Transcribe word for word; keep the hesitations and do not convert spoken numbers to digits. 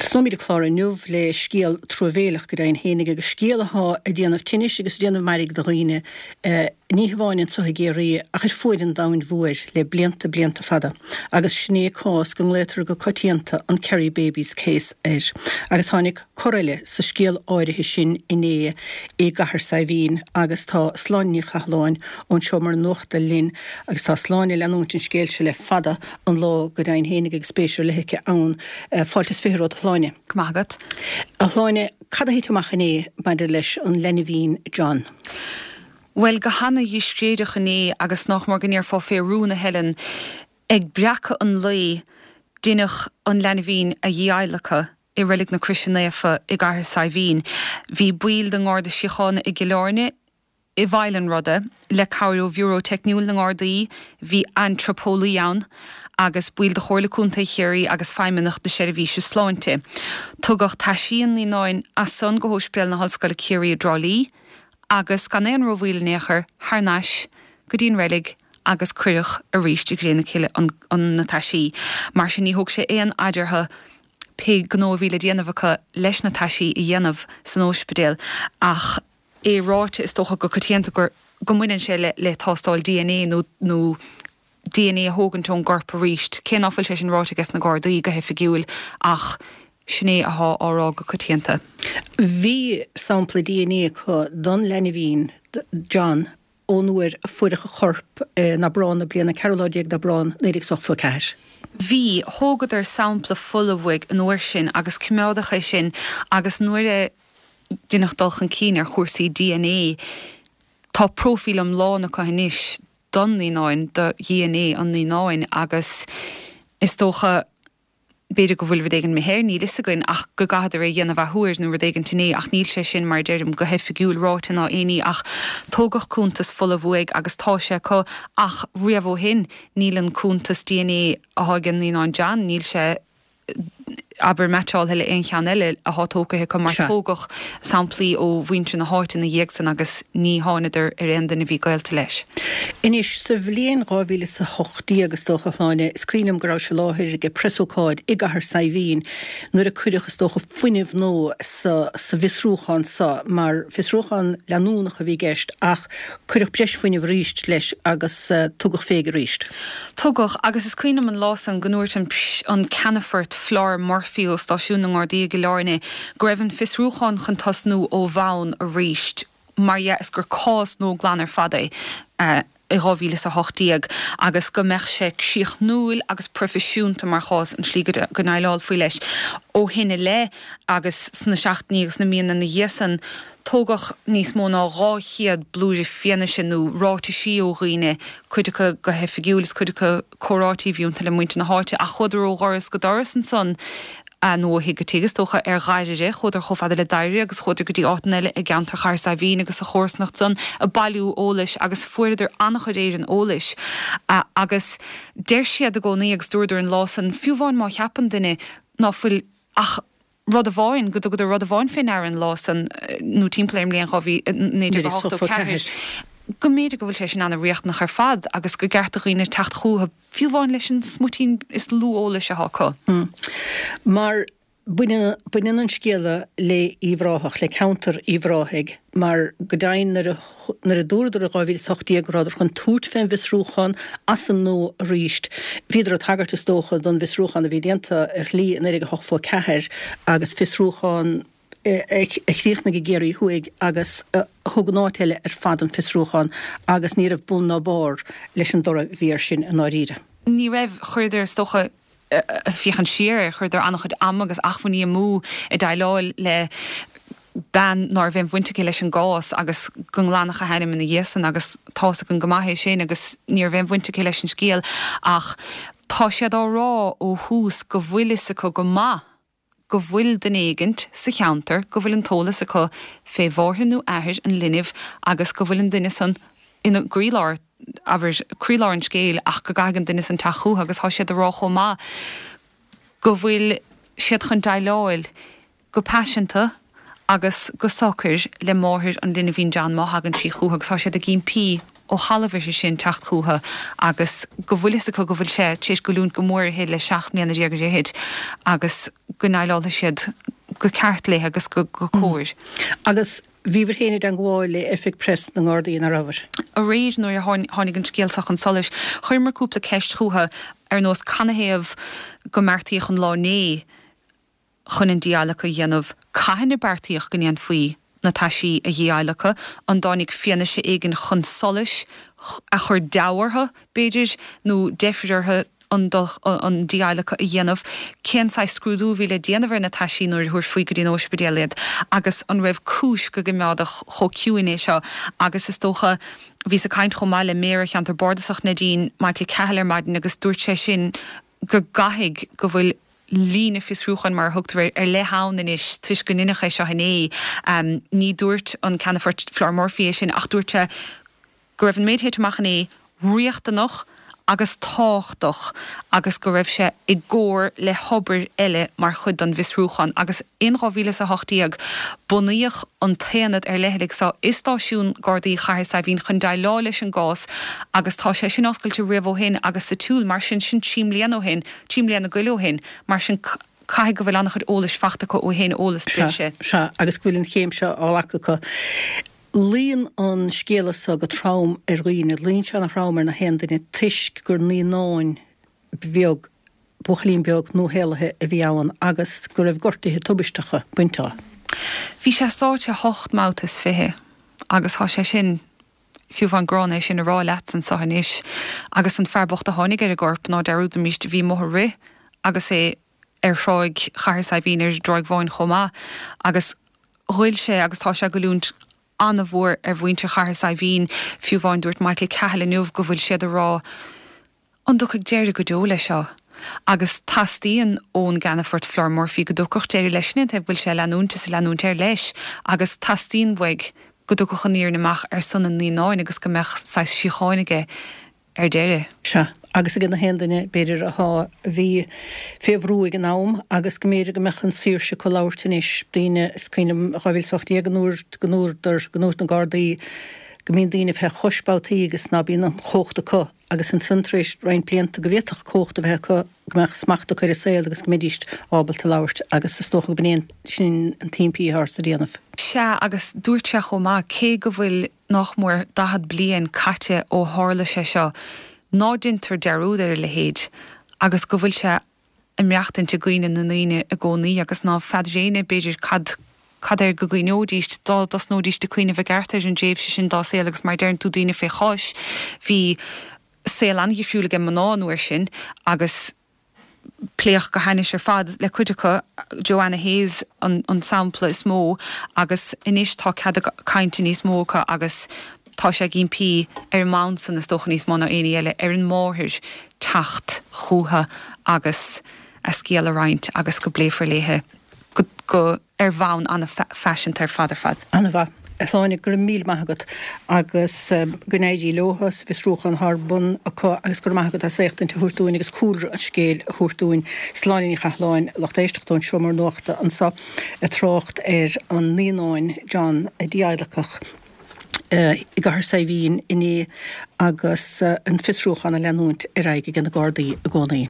Slumí de chlár nuh le scéal trovéach go raon hénig agus scéalaá a déanamh tinis agus déanamh marig do roiine ní bháinn sa géirí a chuir foiidir dain bhuair le blianta blianta fada. Agus sné cás go létar go cotíanta an Kerry Babies case er. Agus tháinig chorile sa scéal áirithe sin iné é gahar sa bhín agus tá sláinní chaláin ón seomar nuachta linn agus tá sláinní leanúntin scéal se le fada an lá go raon hénig ag spéisiú leiche ann fáiltas féród hláine. Gmagat. A hláine cad a héiteach iné beidir leis an Lennevín John. Well, go hanna dhíscéideach iné agus nach mar gníar fá féarúna helen ag breacha an lí duineach an Lennevín a dhéalacha i rilig na Christianéfa i gahar sa bhín. Bhí buil den gáda siochána i Gilárne i bhailen ruda le cabhrú bhúró techniúil na gádaí hí antropólaíán agus buil de chóirla cúnta chéirí agus feimimeach de séir bhí se sláinte. Tugach taisíon ní náin as son go hóspeal na hallscoile céirí a drálí agus gan éon rohhuiil néchar harnáis go dtíon rélig agus cruach a ríist i gréna chéile an, an na taisí. Mar sin ní thug sé éon aidirtha pe gnóhíle déanamhacha leis na taisí i dhéanamh san óspedéal ach é ráite is tócha go cotíanta gur go muinean sé le, le tástáil D N A nó, nó D N A hógantón gorpa ríist. Cén áfuil sé sin ráite gas na gádaí go hefigiúil ach sné aá árá go cotíanta. Bhí sampla D N A chu don Lennevín John ó nuair a fuidecha chorp eh, na brán na bliana Carolóideag na brán néidir sofa ceir. Bhí thógad ar sampla fullahhaig an uair sin agus cumdácha sin agus nuair duineach dulchan cín ar chóirsaí D N A tá profil am lána cainis don ní náin do D N A an ní náin agus is tócha beidir go bhfuil bhdéigen mé héir ní is a goin ach go gaidir a dhéanamh thuair nó bhdéigen tuné ach níl sé sin mar deirim go hefigiúil ráta ná aoní ach tógach cúntas fullahhaig agus tá sé có ach riamh ó hin nílan cúntas D N A a hagan ní ná Jan níl sé aber metáil heile ein chean eile a hátócathe go mar tógach samplaí ó bhainte na háite na dhéagsan agus ní hánaidir ar endan a bhí gailte leis. Inis sa bhléon rábhíle sa hochtaí agus tócha chláine scrínim gorá se láthir go presócáid i gahar sa bhín nuair a cuideachas tócha fuinemh nó sa, sa visrúchan sa mar visrúchan leanúnach a bhí gceist ach cuideach breis fuinemh ríist leis agus uh, tugach féige ríist. Tugach agus is cuiinem an lásan gnúirt an, an Canafort Flár Murphy ó stáisiún na Gardaí go Lárne go raibhann fisrúchan chun tasnú ó bhain a ríist mar is gur cás nó glanir fada uh, i rábhíle sa hochtaíag agus go meach sé síoch núil agus profisiúnta mar chás an slí go naileáil faoi leis ó hinne le agus sna seachtní agus na míana na dhéasan tógach níos mó ná ráchiad blúide fianne sin nó ráta sí ó riine chuidecha go hefigiúil chuidecha chorátí bhíúnta le muinte na háte a chuidir ó gáras go doras an son a nó hi go tígus tócha ar gaiire chuidir chofada le dairi agus chuidir go dtí átaile i gceantar char sa bhín agus a chósnacht son a bailú ólais agus fuidir annach chuidéir an ólais uh, agus déir siad a gcónaí agus dúidir an lásan fiúháin má cheapan duine ná fuil ach rud a bháin go go rud a bháin féin ar an lásan nó timpplaim léon chohí néidir go ceir. Go méidir go bhfuil sé sin anna riocht nach ar fad agus go gceartachíine techt chuúthe fiúháin leis an smutín is lúóla se hácha. Mm. Mar buine an scéala le íomhráthach le counter íomhráthig mar go dain nar a dúidir a gáhíil sochtaí gráidir chun túirt féin visrúchan as an nó ríist. Bhíidir a tagart is tócha don visrúchan a bhí déanta ar lí an éige hochfá ceir agus visrúchan ag chríochna go géirí thuig agus thug náteile ar fad an fisrúchan agus ní raibh bun ná bár leis an dora bhíar sin an áíre. Ní raibh chuidir stocha fiochan siar chuidir annach chud am agus achfaní mú i daileáil le ban nár bhein bhainte leis an gás agus gon lánach a heinim in na dhéasan agus tása an gomaithe sin agus níor bhein bhainte leis an scéal ach tá siad á rá ó hús go bhfuilise go go maith go bhfuil den éigent sa cheantar go bhfuil an tólas acu fé bhórthanú aithir an linimh agus go bhfuil an duine san ina gríláir aber críláir an scéal ach go gagan duine san taú agus há siad a rá chomá go bhfuil siad chun daileáil go passionanta agus go soccer le mórthir an Lennevín John má hagan sí chuú agus há siad a gin pí ó halahir sin techt chuútha agus go bhfuilise go bhfuil sé tíos go lún go mór héad le seach mléana déag héad agus go náileála siad go ceart le agus go go cóir. Agus bhíhar héanaad an gháil effect press na Gardaí na rahar. A réad nuair tháinig an scéalsach an solis, chuir mar cúpla ceist chuútha ar nós canahéamh go martíoch an lá né chun an dialacha dhéanamh caihanna bartíoch go níon faoi na taisí a dhéalacha an dánig fianna sé éigen chun solis a chur dahartha beidir nó defriúirtha an dialacha a dhéanamh cén sa scrúdú bhíle déanamhar na taisí nuair thuair faoi go dtíon ospidéalaad agus an raibh cúis go gimráda cho ciúin é seo agus is tócha hí a caiint chomáile méach an tar bordasach na dín Michael Cahall maidin agus dúirt sé sin go gahiig go bhfuil lína fisrúchan mar thugtar ar le hánan is tuis go ninacha seo hinné um, ní dúirt an Canafort Flormorphy sin ach dúirte go raibh an méidhéit machchané riochta noch agus táchtach agus go raibh sé i ggóir le hobair eile mar chud an visrúchan agus inráhíle a hochtíag bunaíoch an téanad ar lehéigh sa istáisiún Gardaí chair sa bhín chun dailá leis an gás agus tá sé sin oscailte riamh hin agus sa túúl mar sin sin tíim léanó hin tíim léanana goileo hin mar sin cai go bhfuil annach chud ólas fachtacha ó hen ólas brise. Se agus bhfuiln chéim se álacha líon an scéalasa go trám ar roiine, líon se na rámar na hendaine tuisc gur ní náin bheag buchlín beag nó héalathe a bhí ann agus gur raibh gortaithe tubistecha buintá. Bhí sé sáte hocht mátas fithe agus há sé sin fiú van gránéis sin a rá leat an sahanis agus an fearbocht a tháinig ar a gorp ná deúd a míist bhí mothar ri agus é ar fráig chair sa bhín ar droig bháin chomá agus chuil sé agus tá sé go lúnt anna bhór ar bhainte chair sa bhín fiú bháin dúirt Michael Cahall nuamh go bhfuil siad a rá an ducha déir go dó lei seo agus tastíon ón Canafort Flormorphy go dúchach déir leisne a bhfuil sé leanúnta sa leanúnta ar leis agus tastíon bhaig go dúcha níor namach ar sunna ní náin agus go meach sa siáinige ar déire. Se agus a gin na hendaine beidir a há bhí féhrúig an nám agus go méidir go mechan síirse go láirtanis daine cuine chahfuil sochtaí ganúir ganúirdar ganúirt na Gardaí go mín daine bheith chospátaí agus ná bíon an chóchta có agus an centréis rein blianta go bhéach cóchta bheith go meach smachta chuir saoil agus go médíist ábalta láirt agus is tócha bnéon sin an timpí thar sa déanamh. Se agus dúirte chomá cé go bhfuil nach mór dahad blian caite ó hála sé seo nádintar deúdar le héad agus go bhfuil se i meachtainte gooine na naine a gcónaí agus ná fedréine beidir cad cad ar go gcuinódíist dá das nódíist de cuioine bheith gartar an déobh se sin dá sélagus mar dearn tú daine fé cháis hí sé anhí fiúla an manáúir sin agus pléoch go haine ar fad le chuidecha Joanna Hayes an, an sampla is mó agus inis tá cad cainte níos mócha agus tá sé gin pí ar mount san na stochan níos mána aine eile ar an mórthir tacht chútha agus a scéal a roinnt agus go bléifar léthe go, go ar bhain anna fashion tar fadar fad. Anna bha. Láinnig gur míl maigad agus gnéidí lóhas vis rúchan harbun agus gur maigad a séchtint thuúin agus cúr an scéil thuúin sláinní chaláin lechtéisteachún siomar nóachta an sa a trocht ar an níáin John a diailechach i gahar sa bhín iní agus an fisrúchan a leanúint i raige gan na Gardaí a gcónaí.